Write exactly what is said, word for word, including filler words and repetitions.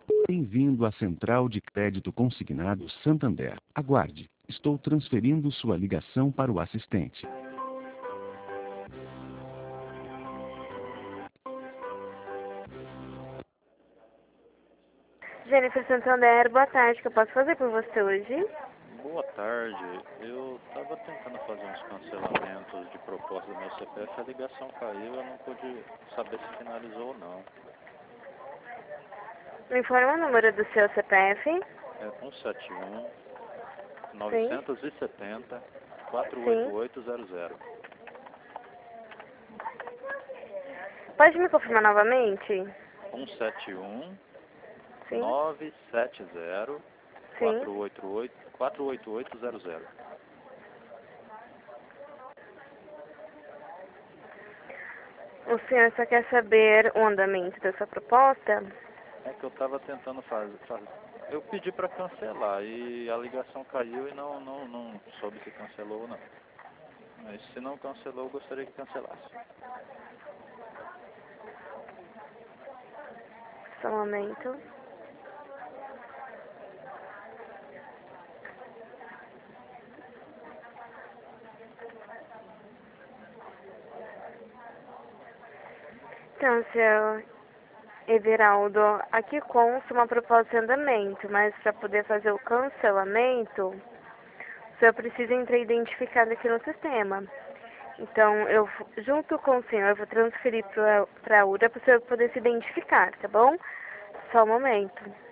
Bem-vindo à Central de Crédito Consignado Santander. Aguarde. Estou transferindo sua ligação para o assistente. Jennifer Santander, boa tarde. O que eu posso fazer por você hoje? Boa tarde. Eu estava tentando fazer uns cancelamentos de proposta do meu C P F, a ligação caiu, eu não pude saber se finalizou ou não. Me informa o número do seu C P F? É um sete um, Sim. nove sete zero, quatro oito Sim. oito zero zero. Pode me confirmar novamente? um sete um, Sim. nove sete zero, Sim. quatro oito oito, quatro oito oito zero zero. O senhor só quer saber o andamento da sua proposta? É que eu estava tentando fazer, fazer. Eu pedi para cancelar e a ligação caiu e não, não, não soube se cancelou ou não. Mas se não cancelou, eu gostaria que cancelasse. Só um momento. Então, seu Everaldo, aqui consta uma proposta em andamento, mas para poder fazer o cancelamento, o senhor precisa entrar identificado aqui no sistema. Então, eu, junto com o senhor, eu vou transferir para a U R A para o senhor poder se identificar, tá bom? Só um momento.